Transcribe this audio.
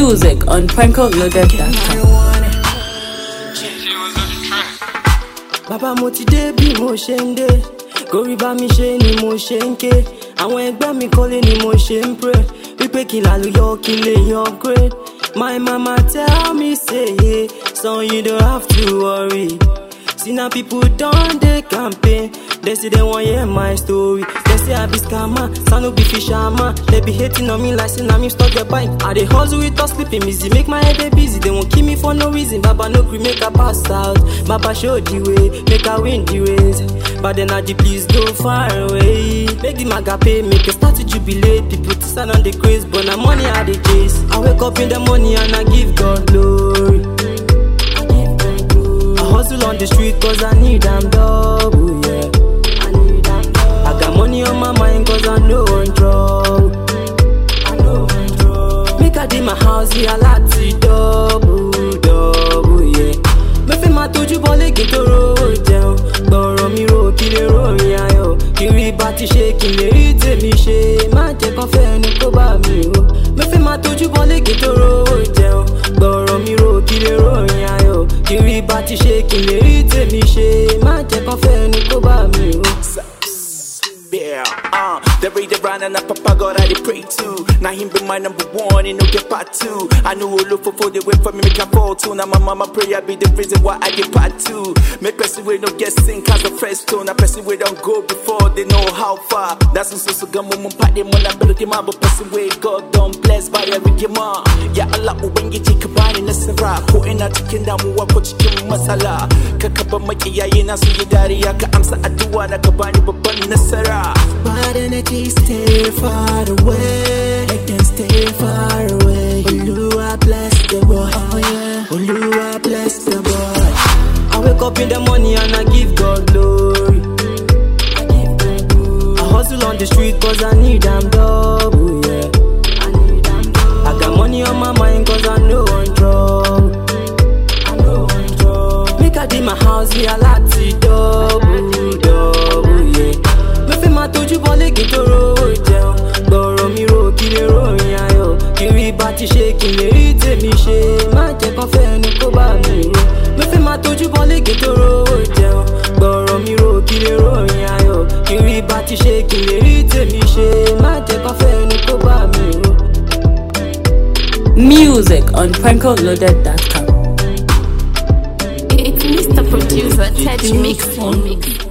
Music on PrankoLoaded.com. Bàbá mo ti dé bí mo ṣe ń dé, gorí bá mi ṣe ni mo ṣe ń ké. Àwọn ẹgbẹ́ mi kọ́lé ni mo ṣe ń pray, wípé kí n lálùyọ kí n lè upgrade. My mama tell me say, yeah, son you don't have to worry. See now people done the campaign, they say they want hear my story. They say I be scammer, son no be fisherman. They be hating on me like say na me stop the bike. I dey hustle without sleeping easy, make my head dey busy. They won't kill me for no reason. Baba no gree make I pass out. Baba show the way, make I win the race. But then I please go far away. Make the maga pay, make it start to jubilate. People to stand on the craze, but now money I dey chase. I wake up in the morning and I give God glory. Hustle on the street cause I need them double, yeah. I got money on my mind cause I know I'm trouble. Make I did my house, yeah, I like to double, yeah. Me fi ma toju bole get to roll down. Gboro mi ro kile rorin ayo. Kiri ba ti ṣe kin le ri tèmi ṣe. Má jẹ́ kan fẹ́ ni kó bá mi o. Me fi ma toju bole get to roll down. Gboro mi ro kile rorin ayo. Kiri ba ti ṣe kin le ri tèmi ṣe. Má jẹ́ kan fẹ́ ni kó bá mi o. Yeah, they read it round and I papa God I dey pray to. Now him be my number one, and no get part two. I know who look for the way for me make I fall too. Now my mama prayer be the reason why I get part two. Make person we no get sing cause the fresh tone. A person we don't go before they know how far. That's so gun mum party man I better get my person way God don't bless by every game. Yeah Allah when you take a body nasara. Putting out chicken down wa ko cikin masala. Kakaba makiyaye na su yi dariya ka amsa addu'a na ka bani babban nasara. Bad energy stay far away. Make them stay far away. Oluwa bless the boy. Oh yeah. Oluwa bless the boy. I wake up in the morning and I give God glory. I hustle on the street cause I need them double, yeah. I got money on my mind cause I know I'm trouble. Make I did my house, yeah, I like to double, yeah. Ma toju bole get to roll down. Gboro mi ro kile rorin ayo. Kiri ba ti ṣe kin le ri tèmi ṣe. Má jẹ́ kan fẹ́ ni kó bá mi o. Me fi ma toju bole get to roll down. Gboro mi ro kile rorin ayo. Kiri ba ti ṣe kin le ri tèmi ṣe. Má jẹ́ kan fẹ́ ni kó bá mi o. Music on PrankoLoaded.com. It's Mr. Producer, Ted Mix.